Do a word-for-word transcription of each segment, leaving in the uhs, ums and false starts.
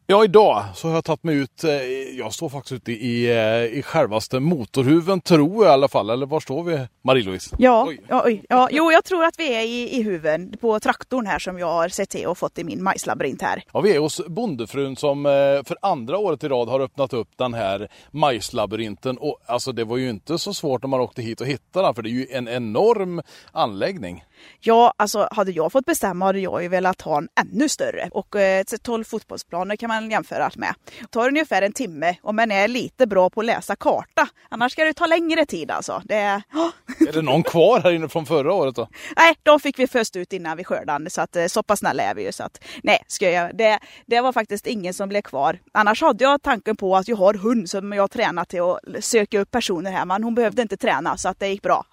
Ja, idag så har jag tagit mig ut, jag står faktiskt ute i, i självaste motorhuven, tror jag i alla fall. Eller var står vi, Marie-Louise? Ja, oj. Ja, oj, ja, jo, jag tror att vi är i, i huven på traktorn här som jag har sett till och fått i min majslabyrint här. Ja, vi är hos bondefrun som för andra året i rad har öppnat upp den här majslabyrinten. Och alltså det var ju inte så svårt när man åkte hit och hittade den, för det är ju en enorm anläggning. Ja, alltså hade jag fått bestämma hade jag ju velat ha en ännu större. Och eh, tolv fotbollsplaner kan man jämföra med. Det tar ungefär en timme om man är lite bra på att läsa karta. Annars ska det ta längre tid alltså. Det är... är det någon kvar här inne från förra året då? Nej, de fick vi först ut innan vi skördade. Så att så pass snälla är vi ju. Så att, nej, ska jag, det, det var faktiskt ingen som blev kvar. Annars hade jag tanken på att jag har hund som jag tränar till att söka upp personer här. Men hon behövde inte träna så att det gick bra.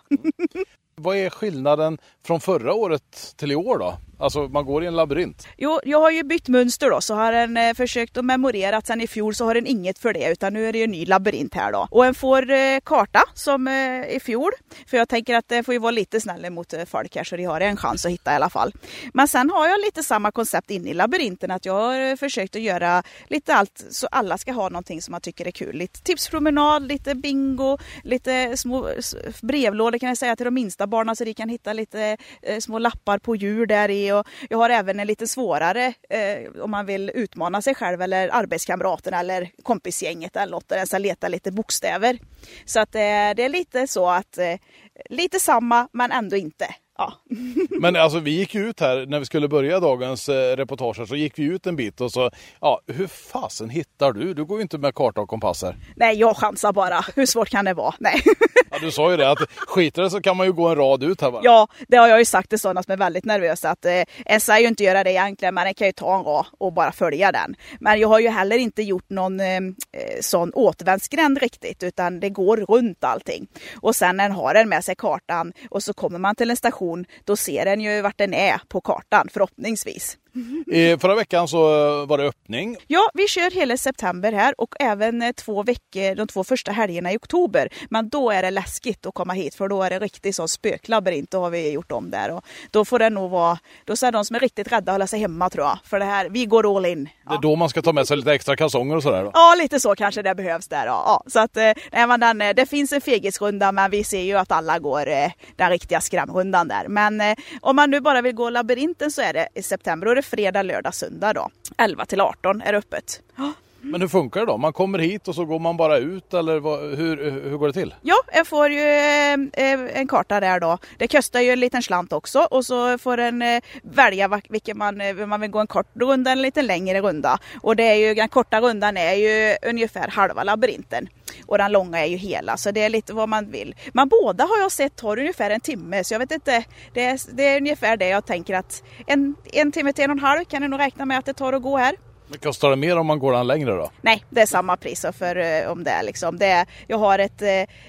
Vad är skillnaden från förra året till i år då? Alltså man går i en labyrint. Jo, jag har ju bytt mönster då, så har den eh, försökt att memorera att sen i fjol så har den inget för det, utan nu är det ju en ny labyrint här då. Och en får eh, karta som eh, i fjol, för jag tänker att det får ju vara lite snällare mot eh, folk här så de har en chans att hitta i alla fall. Men sen har jag lite samma koncept in i labyrinten, att jag har eh, försökt att göra lite allt så alla ska ha någonting som man tycker är kul. Lite tipspromenad, lite bingo, lite små brevlådor kan jag säga till de minsta barnen så de kan hitta lite eh, små lappar på djur där i. Och jag har även en lite svårare eh, om man vill utmana sig själv eller arbetskamraterna eller kompisgänget eller något, där jag leta lite bokstäver. Så att eh, det är lite så att eh, lite samma men ändå inte. Ja. Men alltså vi gick ut här när vi skulle börja dagens eh, reportage, så gick vi ut en bit och så, ja, hur fasen hittar du? Du går ju inte med karta och kompass här. Nej, jag chansar bara. Hur svårt kan det vara? Nej. Ja, du sa ju det, att skiter det så kan man ju gå en rad ut här bara. Ja, det har jag ju sagt till sådana som är väldigt nervösa, att eh, en ska ju inte göra det egentligen, men en kan ju ta en rad och bara följa den. Men jag har ju heller inte gjort någon eh, sån återvändsgränd riktigt, utan det går runt allting. Och sen när har den med sig kartan och så kommer man till en station, då ser den ju vart den är på kartan, förhoppningsvis. I förra veckan så var det öppning. Ja, vi kör hela september här och även två veckor, de två första helgerna i oktober. Men då är det läskigt att komma hit, för då är det riktigt så spöklabyrint, då har vi gjort om där. Och då får det nog vara, då säger de som är riktigt rädda hålla sig hemma tror jag. För det här, vi går all in. Ja. Det är då man ska ta med sig lite extra kalsonger och sådär då? Ja, lite så kanske det behövs där. Ja. Ja. Så att, nej, men den, det finns en fegisrunda, men vi ser ju att alla går den riktiga skrämrundan där. Men eh, om man nu bara vill gå labyrinten så är det i september och det är fredag, lördag, söndag då. elva till arton är öppet. Ja. Men hur funkar det då? Man kommer hit och så går man bara ut, eller vad, hur, hur går det till? Ja, jag får ju eh, en karta där då. Det kostar ju en liten slant också, och så får en eh, välja vilken man, man vill gå, en kort runda eller en lite längre runda. Och det är ju, den korta rundan är ju ungefär halva labyrinten. Och den långa är ju hela, så det är lite vad man vill. Men båda har jag sett tar ungefär en timme, så jag vet inte, det är, det är ungefär det jag tänker att en, en timme till en och en halv kan jag nog räkna med att det tar att gå här. Men kostar det mer om man går den längre då? Nej, det är samma pris för eh, om det är liksom. Det är, jag har ett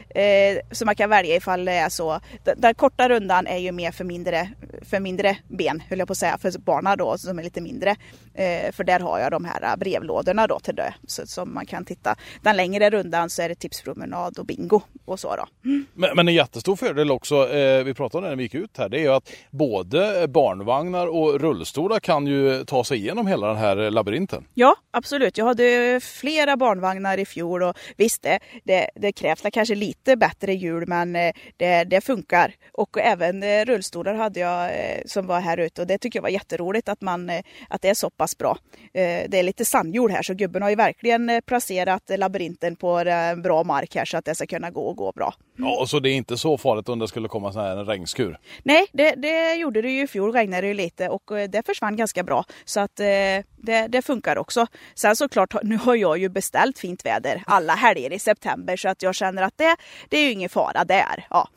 eh, som man kan välja ifall det är så. Den, den korta rundan är ju mer för mindre, för mindre ben, höll jag på att säga, för barnen då som är lite mindre. Eh, för där har jag de här brevlådorna då till det, så, som man kan titta. Den längre rundan så är det tipspromenad och bingo och så då. Mm. Men, men en jättestor fördel också, eh, vi pratade när vi gick ut här, det är ju att både barnvagnar och rullstolar kan ju ta sig igenom hela den här labyrinten. Ja, absolut. Jag hade flera barnvagnar i fjol och visst det, det, det krävs kanske lite bättre hjul, men det, det funkar. Och även rullstolar hade jag som var här ute, och det tycker jag var jätteroligt att, man, att det är så pass bra. Det är lite sandjord här, så gubben har ju verkligen placerat labyrinten på bra mark här så att det ska kunna gå och gå bra. Ja, och så det är inte så farligt om det skulle komma sån här en regnskur? Nej, det, det gjorde det ju i fjol, regnade det ju lite och det försvann ganska bra. Så att det, det funkar också. Sen såklart, nu har jag ju beställt fint väder alla helger i september, så att jag känner att det, det är ju ingen fara där. Ja.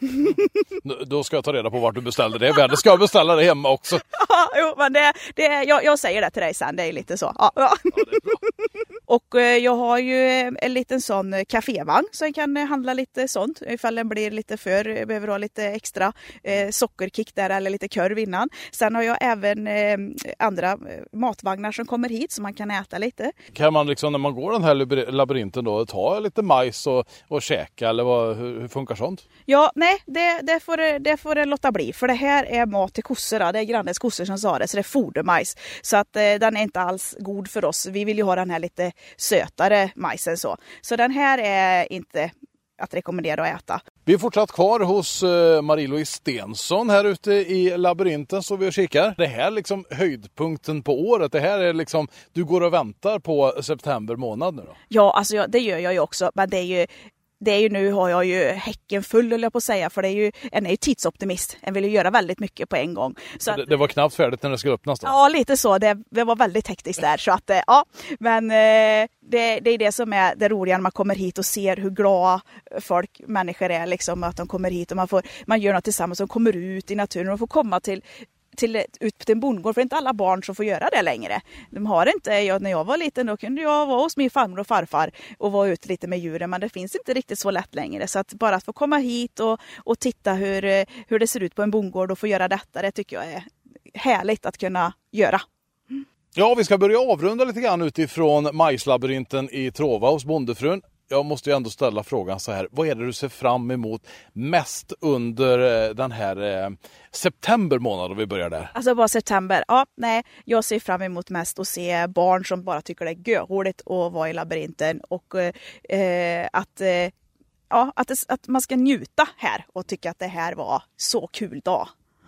Då ska jag ta reda på vart du beställde det väder. Ska jag beställa det hemma också? Ja, jo, men det, det, jag, jag säger det till dig sen, det är lite så. Ja. Ja, det är bra. Och eh, jag har ju en liten sån kafévagn så jag kan handla lite sånt ifall den blir lite för, behöver ha lite extra eh, sockerkick där eller lite körv innan. Sen har jag även eh, andra matvagnar som kommer hit som man man kan äta lite. Kan man liksom när man går den här labyrinten då ta lite majs och, och käka eller vad, hur, hur funkar sånt? Ja, nej, det, det, får det, det får det låta bli. För det här är mat till kossor. Det är grannens kossor som sa det, så det är fodermajs. Så att eh, den är inte alls god för oss. Vi vill ju ha den här lite sötare majsen så. Så den här är inte att rekommendera att äta. Vi är fortsatt kvar hos uh, Marie-Louise Stensson här ute i labyrinten så vi och kikar. Det här är liksom höjdpunkten på året. Det här är liksom, du går och väntar på september månad nu då? Ja, alltså jag, det gör jag ju också. Men det är ju Det är ju nu har jag ju häcken full, eller jag på att säga, för det är ju, en är ju tidsoptimist. En vill ju göra väldigt mycket på en gång. Så det, att, det var knappt färdigt när det skulle öppnas då? Ja, lite så. Det, det var väldigt hektiskt där. Så att, ja. Men eh, det, det är det som är det roliga när man kommer hit och ser hur glada folk, människor är liksom, att de kommer hit och man, får, man gör något tillsammans och kommer ut i naturen och får komma till Till, ut till en bondgård, för det är inte alla barn som får göra det längre. De har inte, jag, när jag var liten då kunde jag vara hos min farmor och farfar och vara ute lite med djuren, men det finns inte riktigt så lätt längre. Så att bara att få komma hit och, och titta hur, hur det ser ut på en bondgård och få göra detta, det tycker jag är härligt att kunna göra. Mm. Ja, vi ska börja avrunda lite grann utifrån majslabyrinten i Tråva hos Bondefrun. Jag måste ju ändå ställa frågan så här. Vad är det du ser fram emot mest under den här eh, september månad, om vi börjar där? Alltså bara september. Ja, nej. Jag ser fram emot mest att se barn som bara tycker det är görroligt att vara i labyrinten. Och eh, att, eh, ja, att, det, att man ska njuta här och tycka att det här var så kul dag.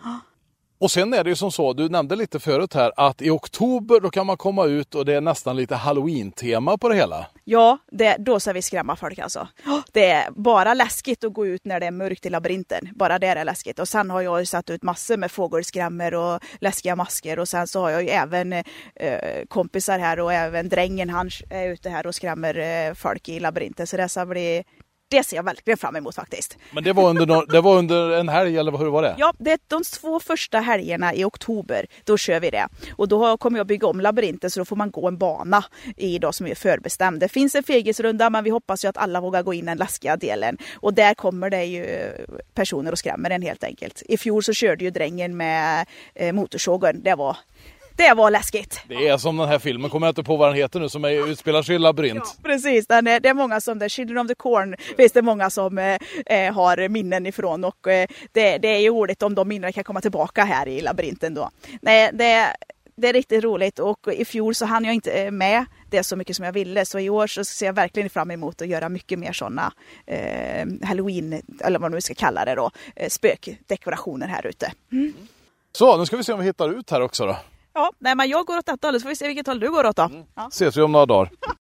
Och sen är det ju som så, du nämnde lite förut här, att i oktober då kan man komma ut och det är nästan lite Halloween-tema på det hela. Ja, det, då ska vi skrämma folk alltså. Det är bara läskigt att gå ut när det är mörkt i labyrinten. Bara det är läskigt. Och sen har jag ju satt ut massor med fågelskrämmer och läskiga masker. Och sen så har jag ju även eh, kompisar här och även drängen, han är ute här och skrämmer eh, folk i labyrinten. Så det ska bli... Det ser jag verkligen fram emot faktiskt. Men det var under, det var under en helg, eller hur var det? Ja, det är de två första helgerna i oktober. Då kör vi det. Och då kommer jag bygga om labyrinten, så då får man gå en bana i dag som är förbestämd. Det finns en fegisrunda, men vi hoppas ju att alla vågar gå in den läskiga delen. Och där kommer det ju personer och skrämmer en helt enkelt. I fjol så körde ju drängen med eh, motorsågen. Det var... Det var läskigt. Det är som den här filmen, kommer jag inte på vad den heter nu, som är, utspelar sig i labyrint. Ja, precis, den är, det är många som, det Children of the Corn finns det många som eh, har minnen ifrån. Och eh, det, det är ju roligt om de minnen kan komma tillbaka här i labyrinten då. Nej, det, det är riktigt roligt, och i fjol så hann jag inte med det så mycket som jag ville. Så i år så ser jag verkligen fram emot att göra mycket mer sådana eh, Halloween, eller vad man nu ska kalla det då, eh, spökdekorationer här ute. Mm. Så, nu ska vi se om vi hittar ut här också då. Ja, nej, men jag går åt ett håll, så får vi se vilket håll du går åt då. Mm. Ja. Ses vi om några dagar.